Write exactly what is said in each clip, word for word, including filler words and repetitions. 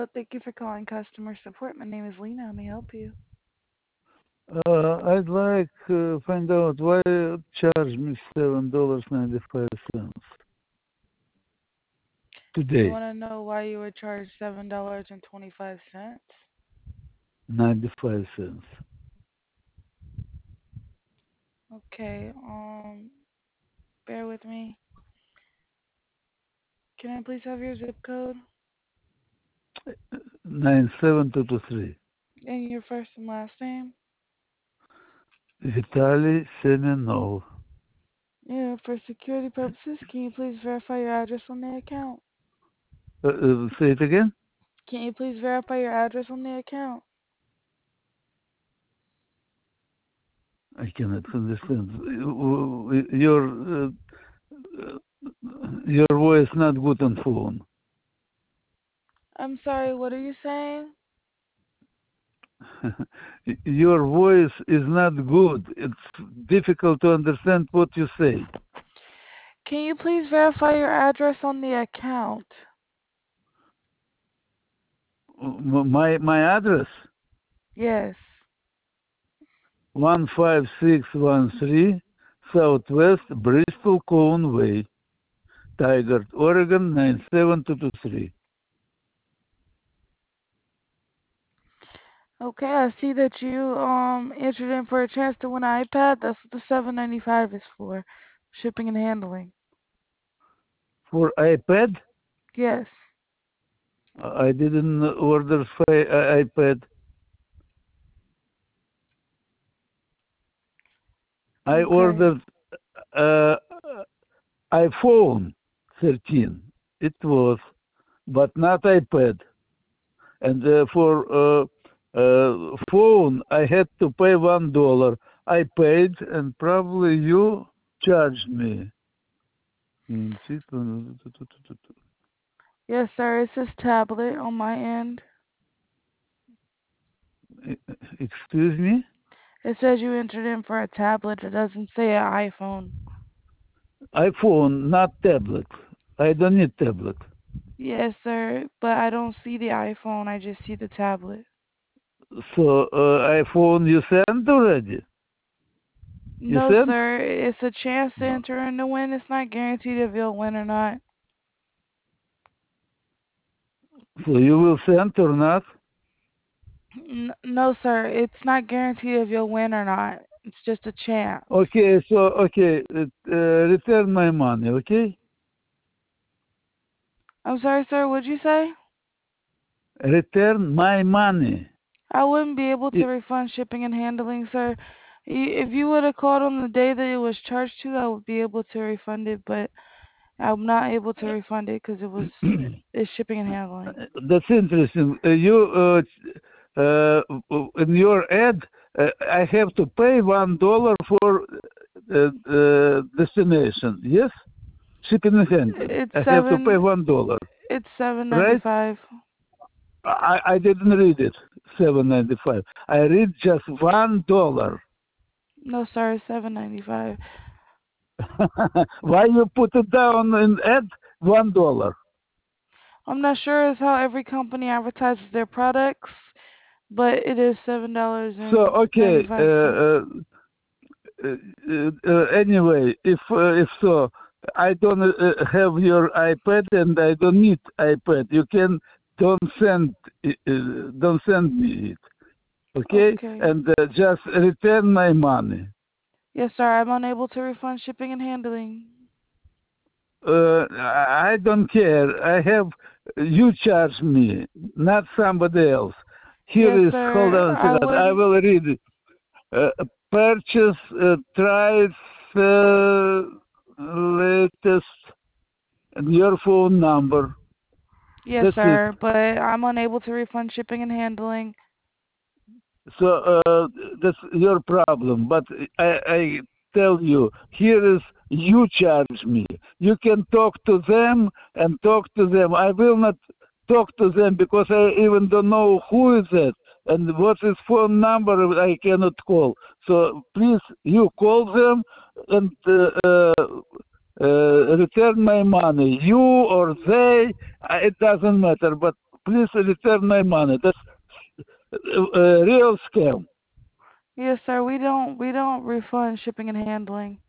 Thank you for calling customer support. My name is Lena. How may I help you? Uh, I'd like to find out why you charge me seven dollars ninety five cents You today. want to know why you were charged seven dollars and twenty-five cents? Ninety five cents. Okay. Um, bear with me. Can I please have your zip code Nine seven two two three. and your first and last name? Vitaly Semenov. Yeah. For security purposes, can you please verify your address on the account? Uh, uh, say it again. Can you please verify your address on the account? I cannot understand. Your uh, your voice not good on phone. I'm sorry. What are you saying? Your voice is not good. It's difficult to understand what you say. Can you please verify your address on the account? M- My my address Yes. one five six one three Southwest Bristol Cone Way, Tigard, Oregon nine seven two two three. Okay, I see that you um entered in for a chance to win an iPad. That's what the seven ninety five is for, shipping and handling. For iPad, Yes. I didn't order fi- uh, iPad. I Okay. ordered uh, iPhone thirteen. It was, but not iPad. And uh, for uh, uh, phone, I had to pay one dollar. I paid, and probably you charged me. Yes, sir. It says tablet on my end. Excuse me? It says you entered in for a tablet. It doesn't say an iPhone. iPhone, not tablet. I don't need tablet. Yes, sir. But I don't see the iPhone. I just see the tablet. So uh, iPhone you sent already? You No, sent? sir. It's a chance to No. enter in to win. It's not guaranteed if you'll win or not. So you will send or not? N- no, sir. It's not guaranteed if you'll win or not. It's just a chance. Okay, so okay, uh, uh, return my money, okay? I'm sorry, sir. What'd you say? Return my money. I wouldn't be able to I- refund shipping and handling, sir. Y- If you would have called on the day that it was charged to, I would be able to refund it, but I'm not able to refund it because it was it's shipping and handling. That's interesting. Uh, you uh, uh, in your ad, uh, I have to pay one dollar for uh, uh, destination. Yes, shipping and handling. It's I have to pay seven. one dollar, It's seven ninety right? five. I, I didn't read it. Seven ninety five. I read just one dollar. No, sorry, seven ninety five. Why you put it down in ad one dollar? I'm not sure as how every company advertises their products, but it is seven dollars So and ninety okay. Uh, five cents. uh, uh, uh, anyway, if uh, if so, I don't uh, have your iPad and I don't need iPad. You can don't send uh, don't send me it, okay? Okay. And uh, just return my money. Yes, sir. I'm unable to refund shipping and handling. Uh, I I don't care. I have you charge me, not somebody else. Yes, Here is hold sir. on a I second. I would. will read it. Uh, purchase uh, tries uh, latest and your phone number. Yes, That's it. sir. But I'm unable to refund shipping and handling. So uh, that's your problem. But I, I tell you, here is you charge me. You can talk to them and talk to them. I will not talk to them because I even don't know who is it and what's his phone number. I cannot call. So please, you call them and uh, uh, uh, return my money. You or they, uh, it doesn't matter. But please return my money. That's a, a real scam. Yes, sir. We don't we don't refund shipping and handling.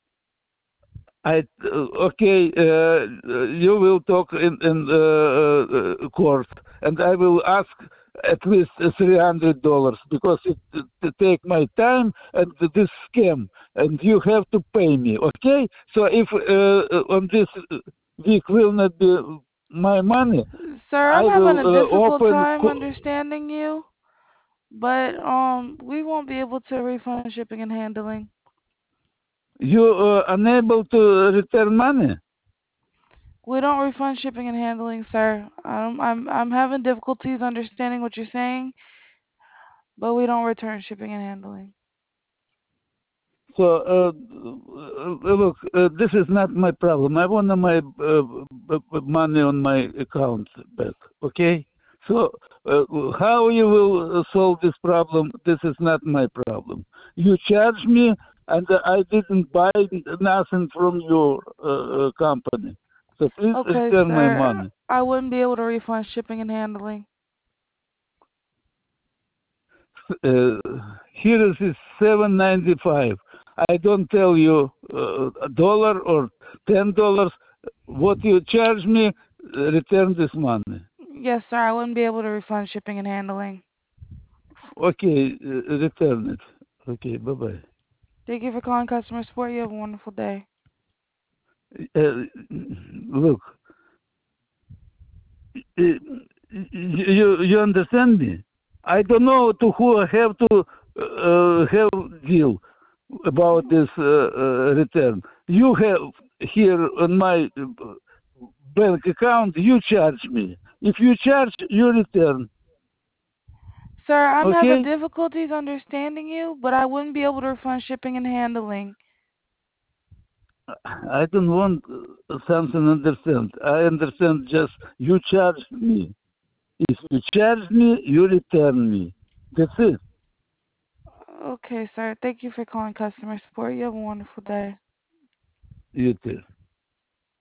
I okay. Uh, you will talk in in uh, uh, court, and I will ask at least three hundred dollars because it, it take my time and this scam, and you have to pay me. Okay? So if uh, on this week will not be my money, Sir, I'm I having will a uh, difficult open. time Co- understanding you, but um we won't be able to refund shipping and handling. you uh, unable to return money. We don't refund shipping and handling, sir. I'm I'm I'm having difficulties understanding what you're saying, but we don't return shipping and handling. So, uh, uh, look, uh, this is not my problem. I want my uh, b- b- money on my account back, okay? So, uh, how you will solve this problem, this is not my problem. You charge me, and I didn't buy nothing from your uh, uh, company. So, please Okay, return my sir. money. I wouldn't be able to refund shipping and handling. Uh, here is seven ninety five. I don't tell you uh, a dollar or ten dollars. What you charge me, uh, return this money. Yes, sir. I wouldn't be able to refund shipping and handling. Okay, uh, return it. Okay, bye bye. Thank you for calling customer support. You have a wonderful day. Uh, look, uh, you you understand me? I don't know to who I have to uh, have deal about this uh, uh, return. You have here on my uh, bank account, you charge me. If you charge, you return. Sir, I'm having Okay? difficulties understanding you, but I wouldn't be able to refund shipping and handling. I don't want uh, something understand. I understand just you charge me. If you charge me, you return me. That's it. Okay, sir. Thank you for calling customer support. You have a wonderful day. You too.